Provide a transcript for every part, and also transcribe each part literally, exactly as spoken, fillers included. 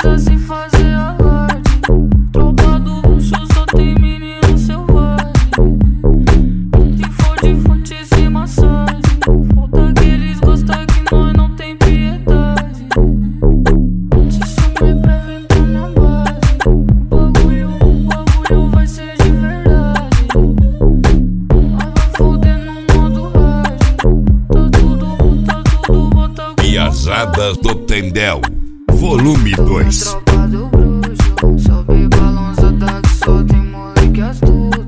avisa sem fazer alarde. Tropa do luxo só tem menino selvagem. Se for de fonte sem massagem, falta que eles gostam que nós não tem piedade. Te chamei pra vir pra minha base. O bagulho, o bagulho vai ser de verdade. Nós vai foder no modo hard. Tá tudo, tá tudo, bota com Piazadas do Tendel, volume dois. tropa do bruxo, sobe balançada que só tem moleque astuto.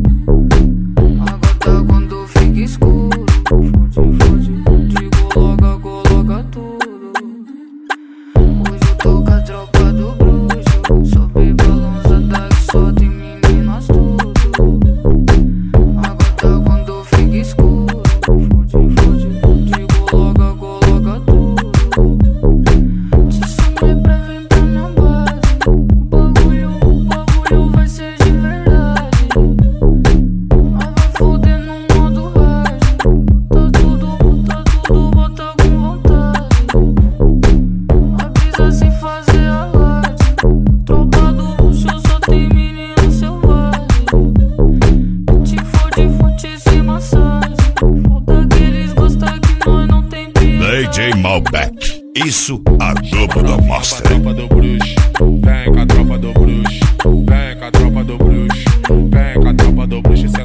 Agora quando fica escuro, fode, fode, de coloca, coloca tudo. Hoje eu tô com a tropa do bruxo, sobe balançada que só tem menino astuto. Agora quando fica escuro, fode, fode, de coloca, coloca tudo. Te chamei pra vir pra minha base. O bagulho, o bagulho vai ser de verdade. Nós vai foder no modo hard. Tá tudo, tá tudo, bota com vontade. Avisa sem fazer alarde. Tropa do luxo só tem menino selvagem. Te fode, fode sem massagem. Falta que eles gostam que nós não tem piedade. D J Malbec, isso a Globo não mostra. Tropa do bruxo, vem com a tropa do bruxo, vem com a tropa do bruxo, vem com a tropa do bruxo.